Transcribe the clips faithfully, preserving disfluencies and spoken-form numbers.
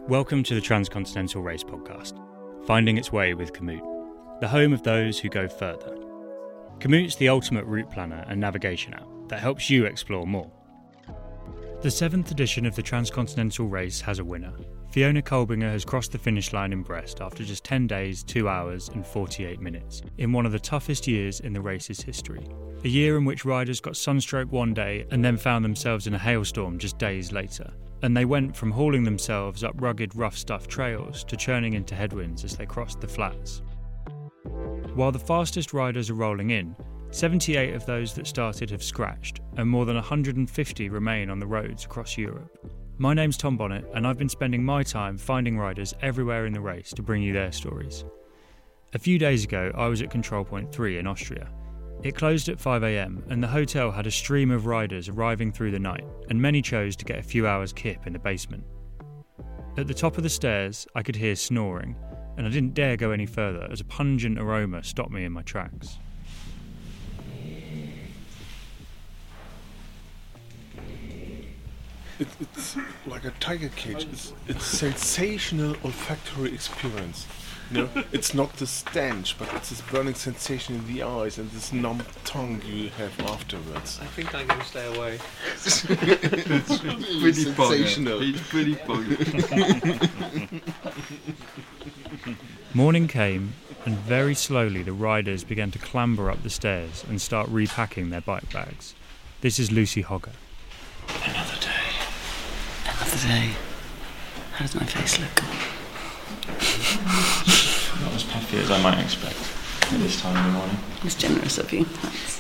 Welcome to the Transcontinental Race Podcast, finding its way with Komoot, the home of those who go further. Komoot's the ultimate route planner and navigation app that helps you explore more. The seventh edition of the Transcontinental Race has a winner. Fiona Kolbinger has crossed the finish line in Brest after just ten days, two hours and forty-eight minutes, in one of the toughest years in the race's history. A year in which riders got sunstroke one day and then found themselves in a hailstorm just days later. And they went from hauling themselves up rugged, rough-stuff trails to churning into headwinds as they crossed the flats. While the fastest riders are rolling in, seventy-eight of those that started have scratched, and more than one hundred fifty remain on the roads across Europe. My name's Tom Bonnet, and I've been spending my time finding riders everywhere in the race to bring you their stories. A few days ago, I was at Control Point three in Austria. It closed at five a.m, and the hotel had a stream of riders arriving through the night, and many chose to get a few hours kip in the basement. At the top of the stairs, I could hear snoring, and I didn't dare go any further as a pungent aroma stopped me in my tracks. It, it's like a tiger cage. It's, it's sensational olfactory experience. You know, it's not the stench, but it's this burning sensation in the eyes and this numb tongue you have afterwards. I think I'm going to stay away. It's pretty sensational. It's pretty funny. Morning came, and very slowly the riders began to clamber up the stairs and start repacking their bike bags. This is Lucy Hogger. Another day. Another day. How does my face look? Not as puffy as I might expect at this time in the morning. It's generous of you. Thanks.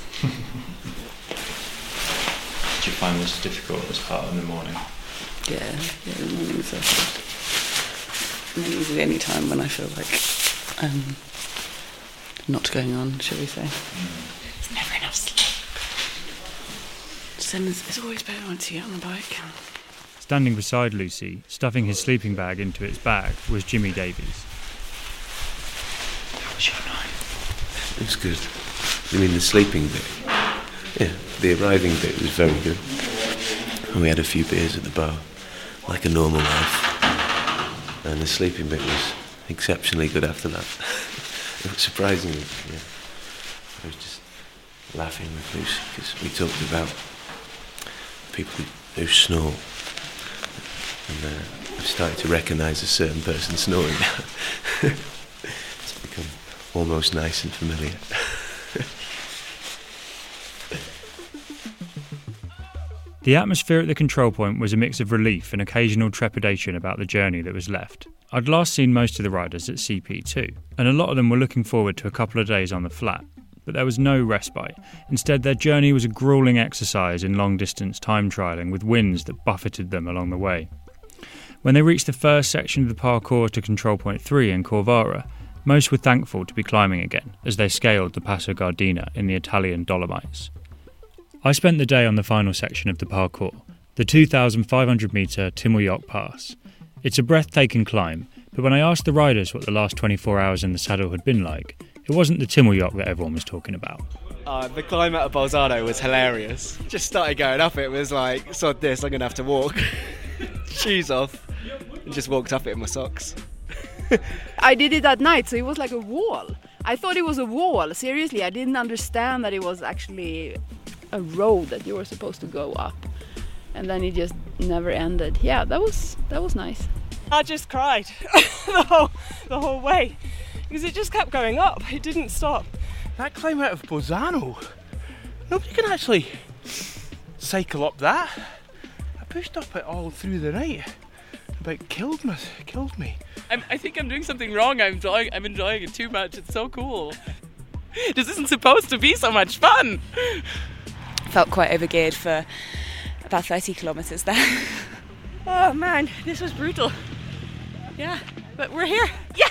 Did you find this difficult as part of the morning? Yeah, yeah, the mornings are hard. And then usually any time when I feel like um, not going on, shall we say. Mm. There's never enough sleep. So it's, it's always better once you get on the bike. Standing beside Lucy, stuffing his sleeping bag into its bag, was Jimmy Davies. How was your night? It was good. You mean the sleeping bit? Yeah, the arriving bit was very good. And we had a few beers at the bar, like a normal life. And the sleeping bit was exceptionally good after that. Surprisingly, yeah. I was just laughing with Lucy because we talked about people who snore. And uh, I've started to recognise a certain person snoring now. It's become almost nice and familiar. The atmosphere at the control point was a mix of relief and occasional trepidation about the journey that was left. I'd last seen most of the riders at C P two, and a lot of them were looking forward to a couple of days on the flat. But there was no respite. Instead, their journey was a gruelling exercise in long-distance time trialling with winds that buffeted them along the way. When they reached the first section of the parcours to Control Point three in Corvara, most were thankful to be climbing again as they scaled the Passo Gardena in the Italian Dolomites. I spent the day on the final section of the parcours, the two thousand five hundred metre Timoiok Pass. It's a breathtaking climb, but when I asked the riders what the last twenty-four hours in the saddle had been like, it wasn't the Timoiok that everyone was talking about. Uh, the climb out of Bolzano was hilarious. Just started going up, it was like, sod this, I'm going to have to walk. Shoes off. And just walked up it in my socks. I did it at night, so it was like a wall. I thought it was a wall. Seriously, I didn't understand that it was actually a road that you were supposed to go up. And then it just never ended. Yeah, that was that was nice. I just cried the whole the whole way because it just kept going up. It didn't stop. That climb out of Bolzano, nobody can actually cycle up that. I pushed up it all through the night. About killed me. Killed me. I'm, I think I'm doing something wrong. I'm enjoying. I'm enjoying it too much. It's so cool. This isn't supposed to be so much fun. Felt quite overgeared for about thirty kilometres there. Oh man, this was brutal. Yeah, but we're here. Yeah.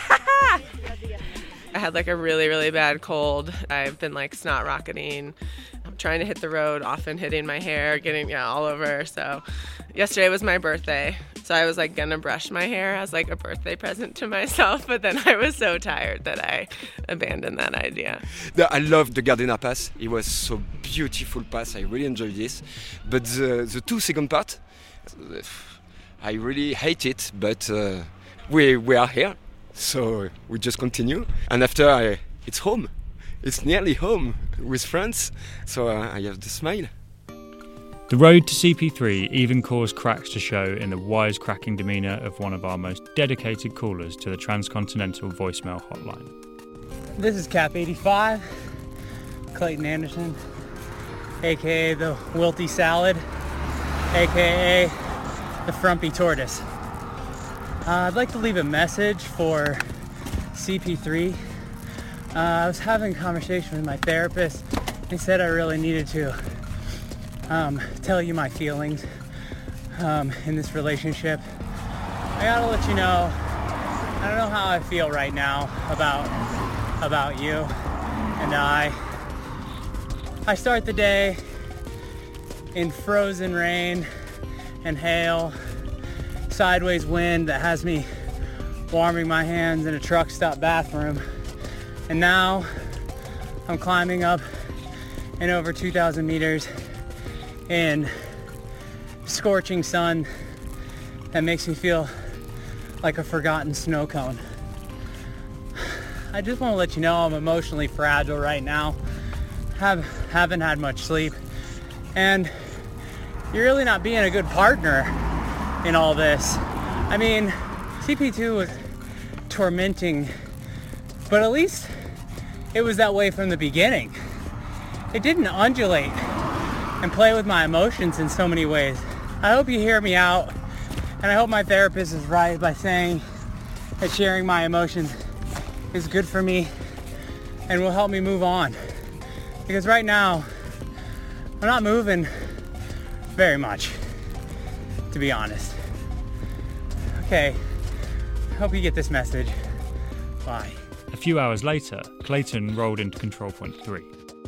I had like a really, really bad cold. I've been like snot rocketing. I'm trying to hit the road, often hitting my hair, getting yeah all over. So yesterday was my birthday. So I was like gonna brush my hair as like a birthday present to myself, but then I was so tired that I abandoned that idea. I loved the Gardena Pass. It was so beautiful pass. I really enjoyed this. But the, the two second part, I really hate it, but uh, we we are here, so we just continue. And after, I, it's home. It's nearly home with friends, so uh, I have the smile. The road to C P three even caused cracks to show in the wisecracking demeanour of one of our most dedicated callers to the Transcontinental voicemail hotline. This is Cap eighty-five, Clayton Anderson, aka the Wilty Salad, aka the Frumpy Tortoise. Uh, I'd like to leave a message for C P three. Uh, I was having a conversation with my therapist. He said I really needed to um, tell you my feelings um, in this relationship. I gotta let you know, I don't know how I feel right now about about you and I. I start the day in frozen rain and hail, sideways wind that has me warming my hands in a truck stop bathroom. And now I'm climbing up in over two thousand meters in scorching sun that makes me feel like a forgotten snow cone. I just want to let you know I'm emotionally fragile right now. Have, haven't had much sleep. And you're really not being a good partner in all this. I mean, C P two was tormenting, but at least it was that way from the beginning. It didn't undulate and play with my emotions in so many ways. I hope you hear me out, and I hope my therapist is right by saying that sharing my emotions is good for me and will help me move on. Because right now, I'm not moving very much, to be honest. Okay, hope you get this message. Bye. A few hours later, Clayton rolled into control point three.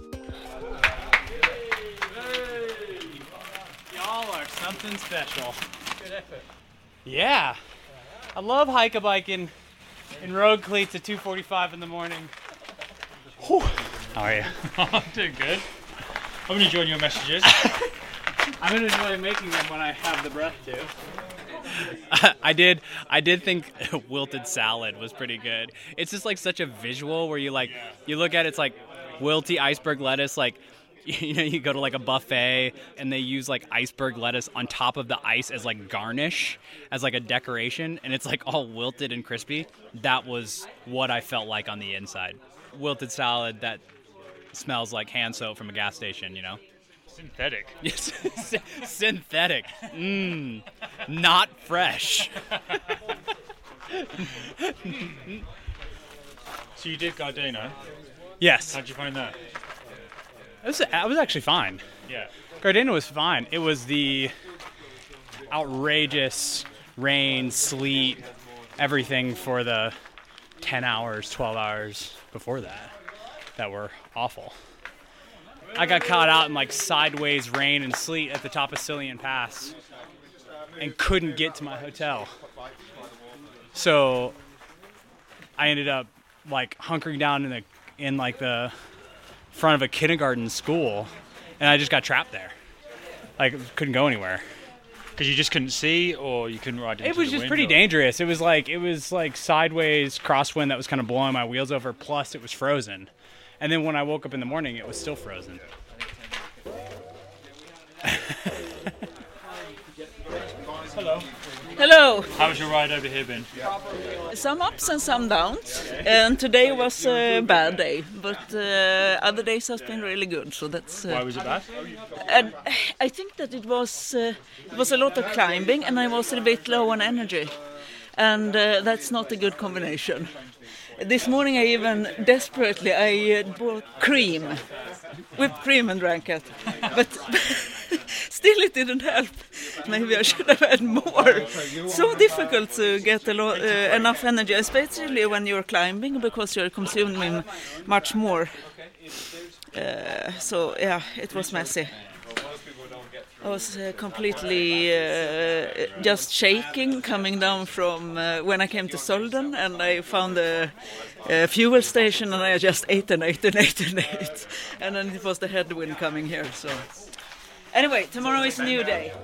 Y'all are something special. Good effort. Yeah. I love hike-a-biking in road cleats at two forty-five in the morning. Whew. How are you? I'm doing good. I'm going to join your messages. I'm going to enjoy making them when I have the breath to. I did I did think Wilted Salad was pretty good. It's just like such a visual where you like you look at it, it's like wilty iceberg lettuce, like you know, you go to like a buffet and they use like iceberg lettuce on top of the ice as like garnish, as like a decoration, and it's like all wilted and crispy. That was what I felt like on the inside. Wilted salad that smells like hand soap from a gas station, you know? Synthetic. Yes, synthetic. Mmm, not fresh. So you did Gardena? Yes. How'd you find that? It was, I was actually fine. Yeah. Gardena was fine. It was the outrageous rain, sleet, everything for the ten hours, twelve hours before that that were awful. I got caught out in like sideways rain and sleet at the top of Cillian Pass and couldn't get to my hotel. So I ended up like hunkering down in the in like the front of a kindergarten school, and I just got trapped there. Like couldn't go anywhere. Because you just couldn't see, or you couldn't ride into It was the just wind, pretty or? dangerous. It was like it was like sideways crosswind that was kind of blowing my wheels over. Plus, it was frozen. And then when I woke up in the morning, it was still frozen. Hello. Hello. How's your ride over here been? Some ups and some downs, and today was a bad day, but uh, other days has been really good. So that's. Uh, Why was it bad? And I think that it was uh, it was a lot of climbing, and I was a bit low on energy, and uh, that's not a good combination. This morning I even desperately I uh, bought cream, whipped cream, and drank it, but still it didn't help. Maybe I should have had more. So difficult to get a lot, uh, enough energy, especially when you're climbing, because you're consuming much more. Uh, so yeah, it was messy. I was uh, completely uh, just shaking coming down from uh, when I came to Sölden, and I found a, a fuel station, and I just ate and ate and ate and ate, and then it was the headwind coming here. So anyway, tomorrow is a new day.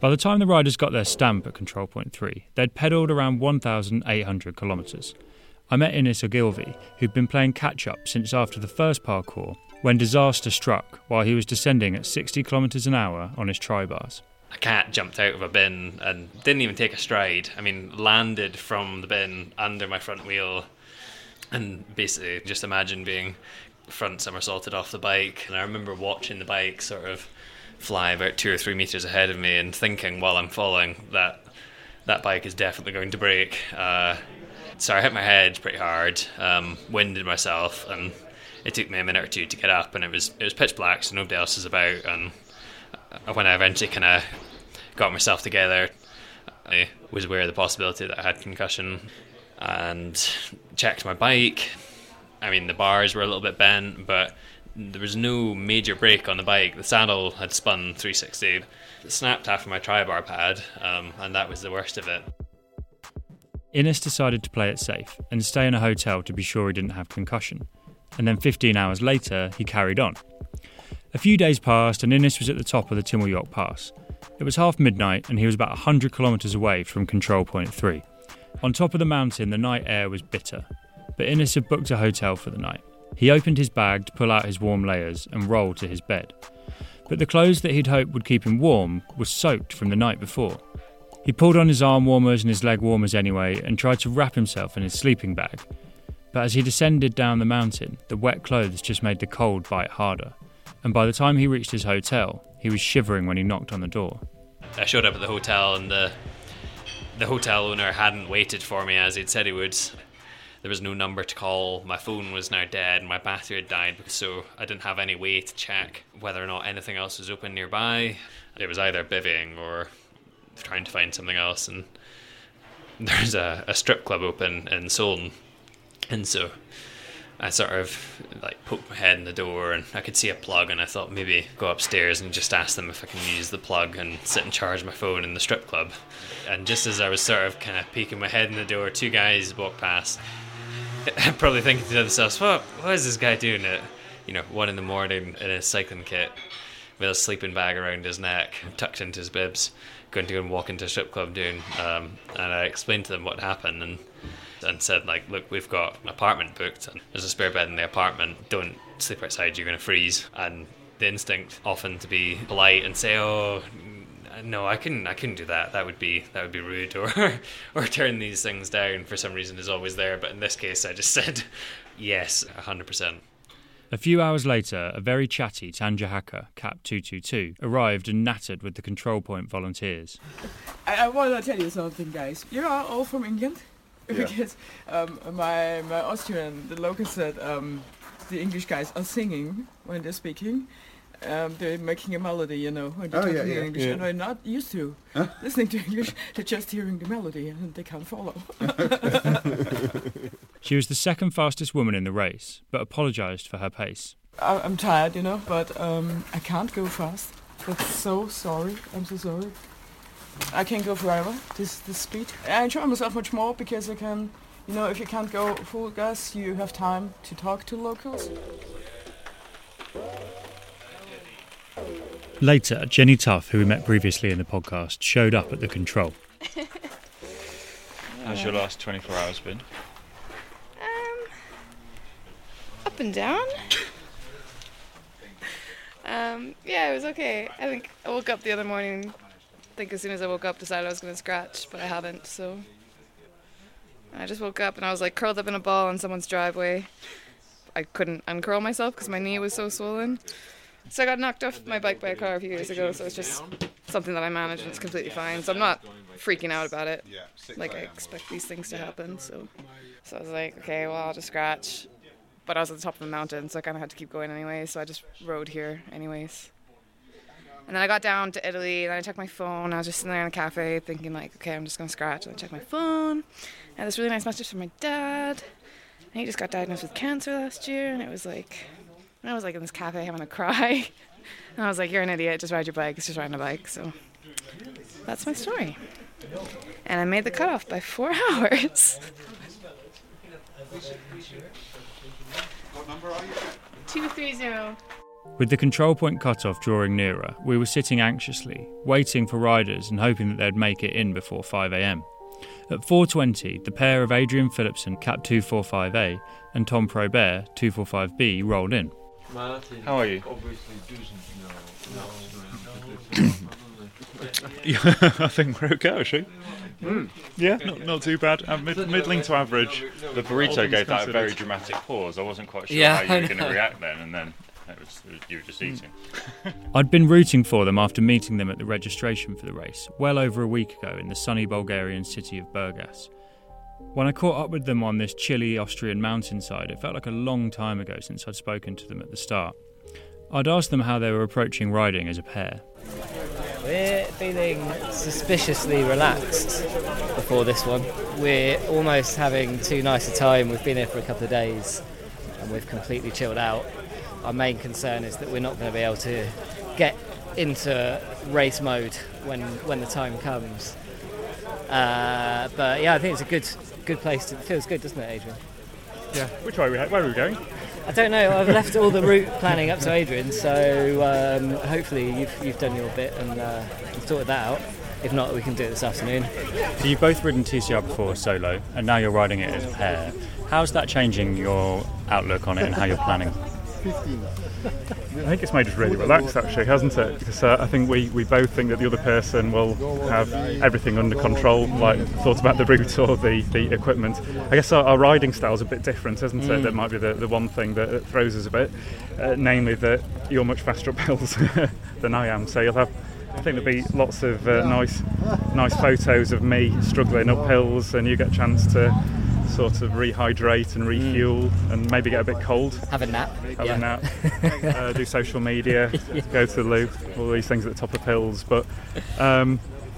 By the time the riders got their stamp at Control Point three, they'd pedalled around one thousand eight hundred kilometres. I met Innes Ogilvy, who'd been playing catch-up since after the first parkour, when disaster struck while he was descending at sixty kilometres an hour on his tri-bars. A cat jumped out of a bin and didn't even take a stride. I mean, landed from the bin under my front wheel, and basically just imagine being front somersaulted off the bike. And I remember watching the bike sort of fly about two or three metres ahead of me and thinking while I'm falling that that bike is definitely going to break. Uh, so I hit my head pretty hard, um, winded myself, and it took me a minute or two to get up, and it was it was pitch black, so nobody else was about. And when I eventually kind of got myself together, I was aware of the possibility that I had concussion and checked my bike. I mean, the bars were a little bit bent, but there was no major break on the bike. The saddle had spun three sixty. It snapped half of my tri-bar pad, um, and that was the worst of it. Innes decided to play it safe and stay in a hotel to be sure he didn't have concussion. And then fifteen hours later, he carried on. A few days passed and Innes was at the top of the Timuljok Pass. It was half midnight and he was about one hundred kilometres away from Control Point three. On top of the mountain, the night air was bitter, but Innes had booked a hotel for the night. He opened his bag to pull out his warm layers and roll to his bed. But the clothes that he'd hoped would keep him warm were soaked from the night before. He pulled on his arm warmers and his leg warmers anyway and tried to wrap himself in his sleeping bag. But as he descended down the mountain, the wet clothes just made the cold bite harder. And by the time he reached his hotel, he was shivering when he knocked on the door. I showed up at the hotel and the the hotel owner hadn't waited for me as he'd said he would. There was no number to call, my phone was now dead, and my battery had died, so I didn't have any way to check whether or not anything else was open nearby. It was either bivvying or trying to find something else, and there's a, a strip club open in Solden, and so I sort of like poked my head in the door and I could see a plug, and I thought maybe go upstairs and just ask them if I can use the plug and sit and charge my phone in the strip club. And just as I was sort of kind of peeking my head in the door, two guys walked past, probably thinking to themselves, what, what is this guy doing at, you know, one in the morning in his cycling kit with a sleeping bag around his neck, tucked into his bibs, going to go and walk into a strip club doing, um, and I explained to them what happened and and said, like, look, we've got an apartment booked and there's a spare bed in the apartment, don't sleep outside, you're going to freeze. And the instinct often to be polite and say, oh, no, I couldn't I couldn't do that, that would be that would be rude, or or turn these things down for some reason is always there. But in this case I just said yes, one hundred percent. A few hours later, a very chatty Tanja Hacker, Cap two two two, arrived and nattered with the Control Point volunteers. I, I want to tell you something, guys. You are all from England? Yeah. Because um, my, my Austrian, the local said um, the English guys are singing when they're speaking. Um, they're making a melody, you know, when they're oh, talking yeah, yeah, in English. yeah. And they're not used to huh? listening to English. They're just hearing the melody and they can't follow. She was the second fastest woman in the race, but apologised for her pace. I, I'm tired, you know, but um, I can't go fast. That's so sorry. I'm so sorry. I can't go forever, this, this speed. I enjoy myself much more because I can, you know, if you can't go full gas, you have time to talk to locals. Later, Jenny Tuff, who we met previously in the podcast, showed up at the control. How's your last twenty-four hours been? Um, up and down. um, yeah, it was okay. I think I woke up the other morning. I think as soon as I woke up, decided I was going to scratch, but I haven't. So I just woke up and I was like curled up in a ball on someone's driveway. I couldn't uncurl myself because my knee was so swollen. So I got knocked off my bike by a car a few years ago, so it's just something that I manage and it's completely fine. So I'm not freaking out about it. Like, I expect these things to happen, so so I was like, okay, well, I'll just scratch. But I was at the top of the mountain, so I kind of had to keep going anyway, so I just rode here anyways. And then I got down to Italy, and I checked my phone. I was just sitting there in a cafe thinking, like, okay, I'm just going to scratch. And I checked my phone. I had this really nice message from my dad. And he just got diagnosed with cancer last year, and it was like... I was like in this cafe having a cry. And I was like, you're an idiot, just ride your bike. It's just riding a bike. So that's my story. And I made the cutoff by four hours. What number are you? two three zero. With the control point cut-off drawing nearer, we were sitting anxiously, waiting for riders and hoping that they'd make it in before five a m. At four twenty, the pair of Adrian Philipsen, Cap two forty-five A, and Tom Probert, two forty-five B, rolled in. How are you? Yeah, I think we're okay, actually. Mm. Yeah, not, not too bad. Uh, mid, middling to average. The burrito gave that a very dramatic pause. I wasn't quite sure Yeah, how you were I going to know. react then, and then it was, it was, you were just eating. I'd been rooting for them after meeting them at the registration for the race, well over a week ago in the sunny Bulgarian city of Burgas. When I caught up with them on this chilly Austrian mountainside, it felt like a long time ago since I'd spoken to them at the start. I'd asked them how they were approaching riding as a pair. We're feeling suspiciously relaxed before this one. We're almost having too nice a time. We've been here for a couple of days and we've completely chilled out. Our main concern is that we're not going to be able to get into race mode when when the time comes. Uh, but yeah, I think it's a good good place. To, it feels good, doesn't it, Adrian? Yeah. Which way are we, where are we going? I don't know. I've left all the route planning up to Adrian, so um, hopefully you've you've done your bit and uh, you've sorted that out. If not, we can do it this afternoon. So you've both ridden T C R before solo, and now you're riding it as a pair. How's that changing your outlook on it and how you're planning? I think it's made us really relaxed, actually, hasn't it? Because uh, I think we, we both think that the other person will have everything under control, like thought about the route or the, the equipment. I guess our, our riding style's a bit different, isn't it? Mm. That might be the, the one thing that throws us a bit, uh, namely that you're much faster up hills than I am, so you'll have I think there'll be lots of uh, nice nice photos of me struggling up hills, and you get a chance to sort of rehydrate and refuel mm. and maybe get a bit cold. Have a nap. Have yeah. a nap. uh, do social media, yeah. go to the loo, all these things at the top of hills. But um,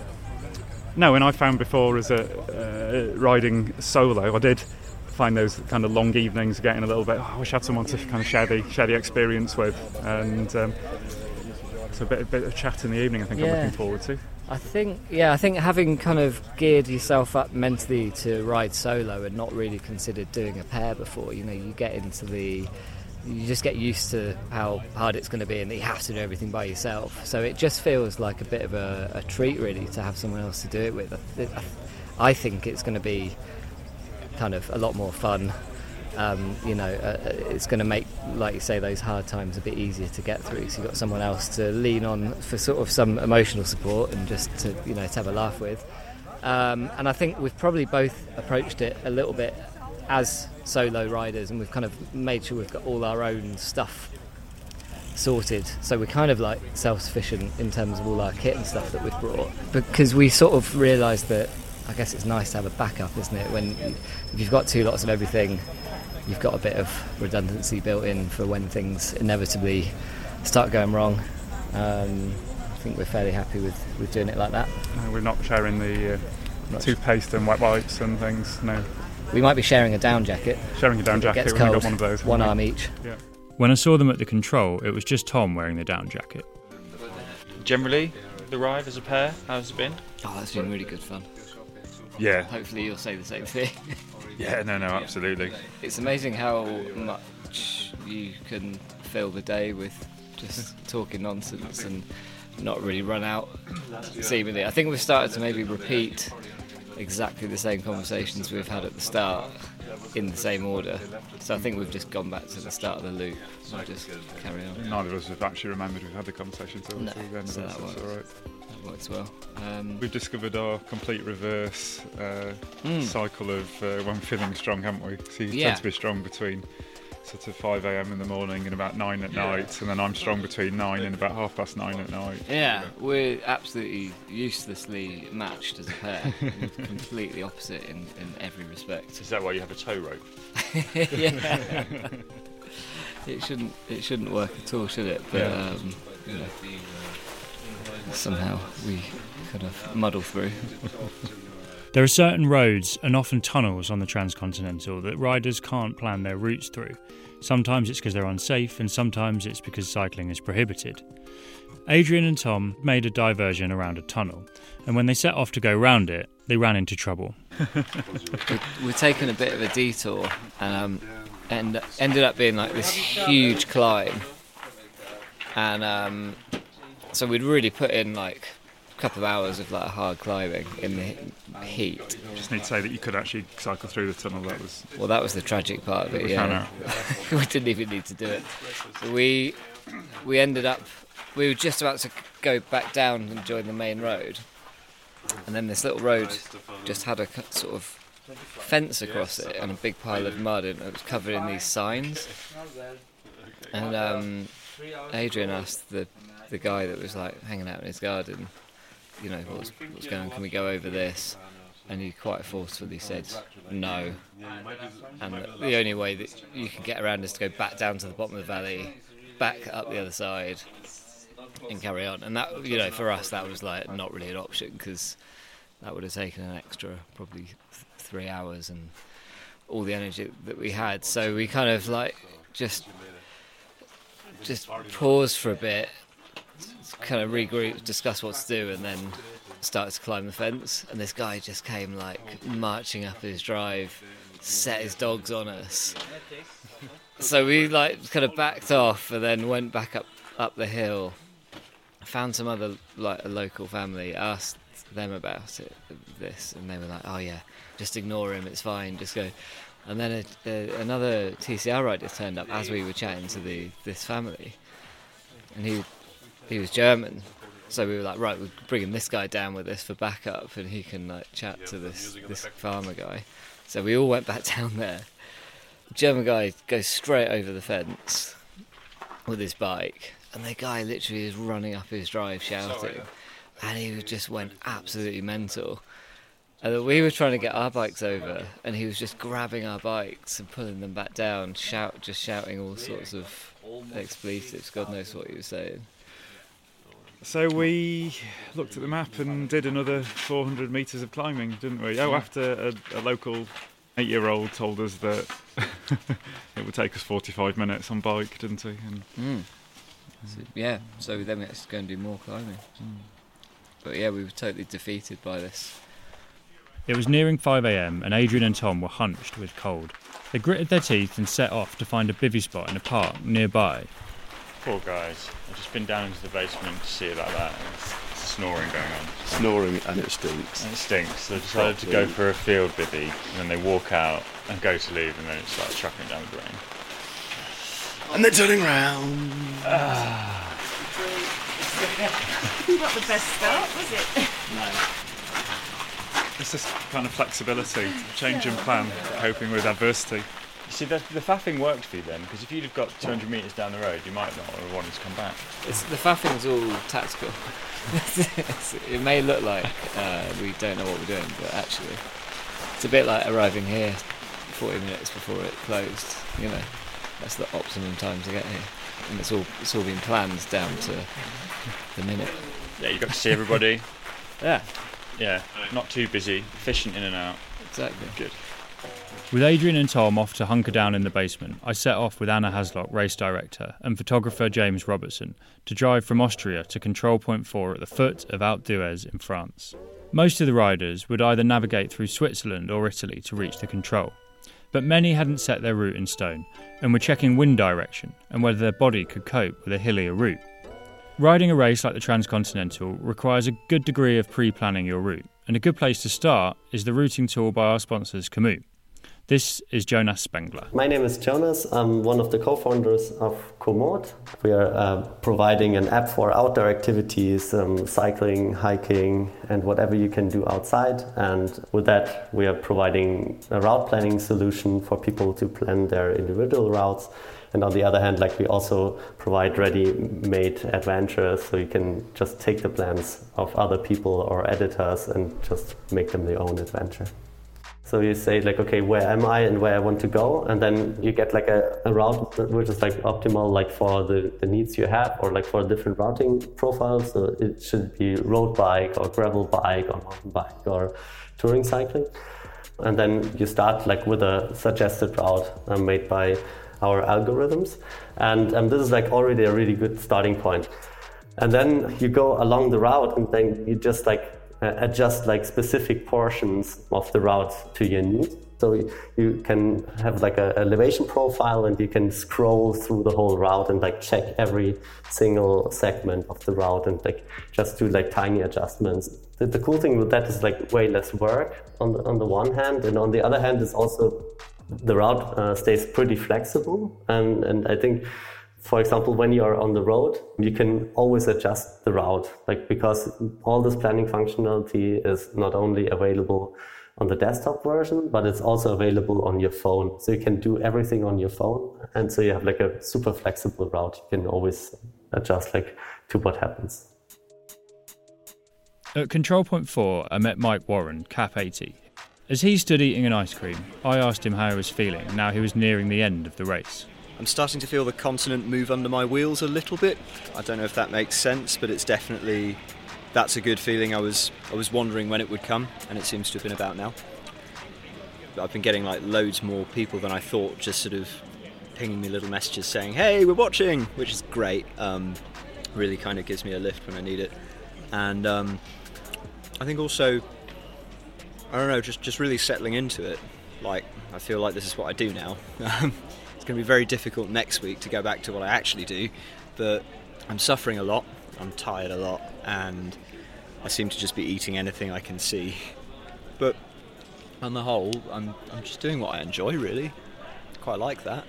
no, and I found before as a uh, riding solo, I did find those kind of long evenings getting a little bit, oh, I wish I had someone to kind of share the, share the experience with. And um, so a bit, a bit of chat in the evening I think yeah. I'm looking forward to. I think, yeah, I think having kind of geared yourself up mentally to ride solo and not really considered doing a pair before, you know, you get into the, you just get used to how hard it's going to be and that you have to do everything by yourself. So it just feels like a bit of a, a treat, really, to have someone else to do it with. I, I think it's going to be kind of a lot more fun. Um, you know, uh, it's going to make, like you say, those hard times a bit easier to get through. So you've got someone else to lean on for sort of some emotional support and just to, you know, to have a laugh with. Um, and I think we've probably both approached it a little bit as solo riders, and we've kind of made sure we've got all our own stuff sorted. So we're kind of like self-sufficient in terms of all our kit and stuff that we've brought, because we sort of realised that I guess it's nice to have a backup, isn't it? When if you've got two lots of everything, you've got a bit of redundancy built in for when things inevitably start going wrong. Um, I think we're fairly happy with, with doing it like that. Uh, we're not sharing the uh, toothpaste and wet wipes and things, no. We might be sharing a down jacket. Sharing a down If it jacket, gets we've only cold, got one of those. One haven't we? arm each. Yeah. When I saw them at the control, it was just Tom wearing the down jacket. Generally, the ride as a pair, how's it been? Oh, that's been really good fun. Yeah. Hopefully you'll say the same thing. Yeah, no, no, absolutely. It's amazing how much you can fill the day with just talking nonsense and not really run out, seemingly. I think we've started to maybe repeat exactly the same conversations we've had at the start in the same order. So I think we've just gone back to the start of the loop. So we'll just carry on. Neither of us have actually remembered we've had the conversation till No, the end so of that this. works. All right. That works well. Um, We've discovered our complete reverse uh, Mm. cycle of uh, when we're feeling strong, haven't we? So you Yeah. tend to be strong between sort of five a.m. in the morning and about nine at night, and then I'm strong between nine and about half past nine at night. Yeah, we're absolutely uselessly matched as a pair. We're completely opposite in, in every respect. Is that why you have a tow rope? Yeah. It shouldn't it shouldn't work at all, should it? But Yeah. um, you know, somehow we kind of muddle through. There are certain roads and often tunnels on the Transcontinental that riders can't plan their routes through. Sometimes it's because they're unsafe, and sometimes it's because cycling is prohibited. Adrian and Tom made a diversion around a tunnel, and when they set off to go round it, they ran into trouble. we're, we're taking a bit of a detour, um, and ended up being like this huge climb. and um, so we'd really put in like a couple of hours of like hard climbing in the heat. Just need to say that you could actually cycle through the tunnel. That was well, that was the tragic part of it. We Yeah, we didn't even need to do it. So we we ended up we were just about to go back down and join the main road, and then this little road just had a sort of fence across it and a big pile of mud, and it was covered in these signs. And um, Adrian asked the the guy that was like hanging out in his garden, you know, what's, what's going on, can we go over this? And he quite forcefully said no. And the, the only way that you can get around is to go back down to the bottom of the valley, back up the other side, and carry on. And that, you know, for us that was like not really an option, because that would have taken an extra probably th- three hours and all the energy that we had. So we kind of like just just paused for a bit, kind of regroup, discuss what to do, and then started to climb the fence. And this guy just came like marching up his drive, set his dogs on us. So we like kind of backed off and then went back up up the hill, found some other like a local family, asked them about it, this, and they were like, oh yeah, just ignore him, it's fine, just go. And then a, a, another T C R rider turned up as we were chatting to the this family, and he he was German, so we were like, right, we're bringing this guy down with us for backup, and he can like chat to this this farmer guy. So we all went back down there. The German guy goes straight over the fence with his bike, and the guy literally is running up his drive shouting, and he just went absolutely mental. And we were trying to get our bikes over, and he was just grabbing our bikes and pulling them back down, shout, just shouting all sorts of expletives. God knows what he was saying. So we looked at the map and did another four hundred metres of climbing, didn't we? Oh, after a, a local eight-year-old told us that it would take us forty-five minutes on bike, didn't he? And mm. so, yeah, so then we had to go and do more climbing. Mm. But yeah, we were totally defeated by this. It was nearing five a.m. and Adrian and Tom were hunched with cold. They gritted their teeth and set off to find a bivvy spot in a park nearby. Poor guys. I've just been down into the basement to see about that. It's, it's snoring going on. Snoring and it stinks. And it stinks. So they decided to go for a field bivvy, and then they walk out and go to leave, and then it starts chucking down with rain. And they're turning round. Ah. Not the best start, was it? No. It's this kind of flexibility, changing plan, coping with adversity. You see, the, the faffing worked for you then, because if you'd have got two hundred metres down the road, you might not have wanted to come back. It's, the faffing's all tactical. It may look like uh, we don't know what we're doing, but actually, it's a bit like arriving here forty minutes before it closed. You know, that's the optimum time to get here, and it's all it's all been planned down to the minute. Yeah, you got to see everybody. Yeah. Yeah, not too busy, efficient in and out. Exactly. Good. With Adrian and Tom off to hunker down in the basement, I set off with Anna Haslock, race director, and photographer James Robertson to drive from Austria to Control Point four at the foot of Alpe d'Huez in France. Most of the riders would either navigate through Switzerland or Italy to reach the control, but many hadn't set their route in stone and were checking wind direction and whether their body could cope with a hillier route. Riding a race like the Transcontinental requires a good degree of pre-planning your route, and a good place to start is the routing tool by our sponsors Komoot. This is Jonas Spengler. My name is Jonas. I'm one of the co-founders of Komoot. We are uh, providing an app for outdoor activities, um, cycling, hiking, and whatever you can do outside. And with that, we are providing a route planning solution for people to plan their individual routes. And on the other hand, like we also provide ready-made adventures, so you can just take the plans of other people or editors and just make them their own adventure. So you say like, okay, where am I and where I want to go? And then you get like a, a route which is like optimal like for the, the needs you have, or like for different routing profiles. So it should be road bike or gravel bike or mountain bike or touring cycling. And then you start like with a suggested route uh, made by our algorithms. And um, this is like already a really good starting point. And then you go along the route and then you just like uh, adjust like specific portions of the route to your needs. So you, you can have like a elevation profile, and you can scroll through the whole route and like check every single segment of the route and like just do like tiny adjustments. The, the cool thing with that is like way less work on the, on the one hand, and on the other hand is also the route uh, stays pretty flexible. And, and I think, for example, when you are on the road, you can always adjust the route, like because all this planning functionality is not only available on the desktop version, but it's also available on your phone. So you can do everything on your phone. And so you have like a super flexible route. You can always adjust like to what happens. At Control Point four, I met Mike Warren, Cap eighty. As he stood eating an ice cream, I asked him how he was feeling now he was nearing the end of the race. I'm starting to feel the continent move under my wheels a little bit. I don't know if that makes sense, but it's definitely, that's a good feeling. I was I was wondering when it would come, and it seems to have been about now. I've been getting like loads more people than I thought, just sort of pinging me little messages saying, hey, we're watching, which is great. Um, really kind of gives me a lift when I need it. And um, I think also, I don't know, just, just really settling into it. Like, I feel like this is what I do now. It's going to be very difficult next week to go back to what I actually do, but I'm suffering a lot, I'm tired a lot, and I seem to just be eating anything I can see. But on the whole, I'm I'm just doing what I enjoy, really. Quite like that.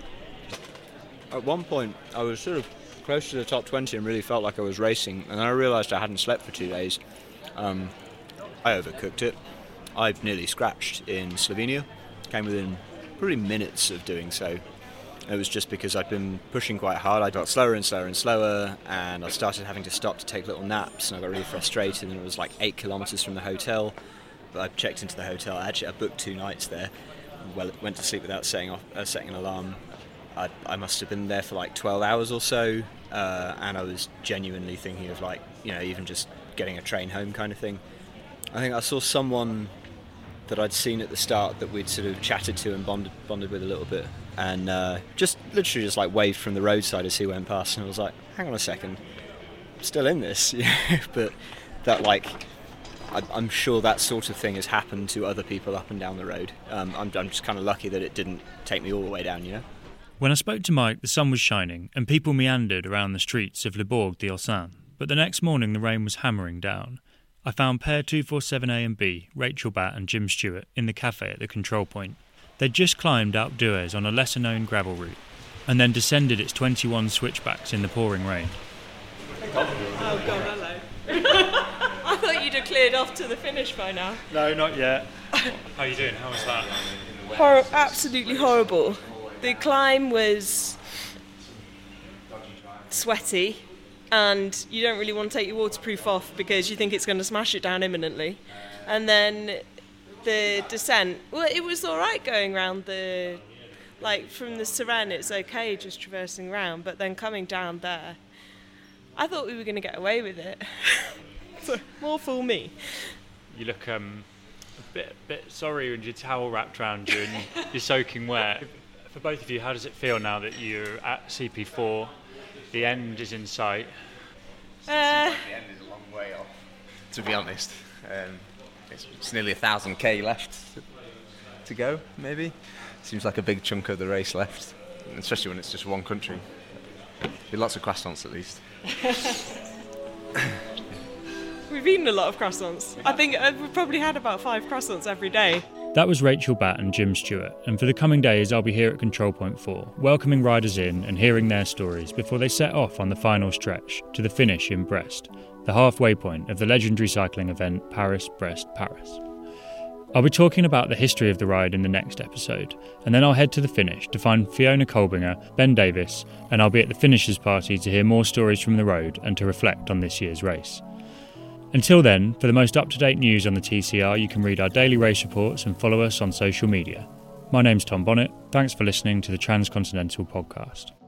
At one point, I was sort of close to the top twenty and really felt like I was racing, and then I realised I hadn't slept for two days. Um, I overcooked it. I nearly scratched in Slovenia, came within probably minutes of doing so. It was just because I'd been pushing quite hard. I got slower and slower and slower, and I started having to stop to take little naps, and I got really frustrated, and it was like eight kilometres from the hotel. But I checked into the hotel. Actually, I booked two nights there. Well, went to sleep without setting off, uh, setting an alarm. I, I must have been there for like twelve hours or so, uh, and I was genuinely thinking of like, you know, even just getting a train home kind of thing. I think I saw someone that I'd seen at the start that we'd sort of chatted to and bonded, bonded with a little bit, and uh, just literally just like waved from the roadside as he went past, and I was like, hang on a second, I'm still in this. But that, like, I, I'm sure that sort of thing has happened to other people up and down the road. Um, I'm, I'm just kind of lucky that it didn't take me all the way down, you know? When I spoke to Mike, the sun was shining and people meandered around the streets of Le Bourg d'Orsay, but the next morning the rain was hammering down. I found pair two forty-seven A and B, Rachel Batt and Jim Stewart, in the cafe at the control point. They'd just climbed Alpe d'Huez on a lesser-known gravel route, and then descended its twenty-one switchbacks in the pouring rain. Oh God, hello. I thought you'd have cleared off to the finish by now. No, not yet. How are you doing? How was that? Hor- absolutely horrible. The climb was sweaty, and you don't really want to take your waterproof off because you think it's going to smash it down imminently. And then the descent, well, it was all right going round the, like from the Sérène, it's okay just traversing around, but then coming down there, I thought we were going to get away with it. So, more fool me. You look um, a bit, bit sorry with your towel wrapped around you and you're soaking wet. For both of you, how does it feel now that you're at C P four? The end is in sight. Uh, the end is a long way off, to be honest. Um, it's, it's nearly a thousand k left to, to go, maybe. Seems like a big chunk of the race left, especially when it's just one country. Be lots of croissants at least. We've eaten a lot of croissants. I think uh, we've probably had about five croissants every day. That was Rachel Batt and Jim Stewart, and for the coming days I'll be here at Control Point four, welcoming riders in and hearing their stories before they set off on the final stretch to the finish in Brest, the halfway point of the legendary cycling event Paris-Brest-Paris. I'll be talking about the history of the ride in the next episode, and then I'll head to the finish to find Fiona Kolbinger, Ben Davis, and I'll be at the finishers' party to hear more stories from the road and to reflect on this year's race. Until then, for the most up-to-date news on the T C R, you can read our daily race reports and follow us on social media. My name's Tom Bonnet. Thanks for listening to the Transcontinental Podcast.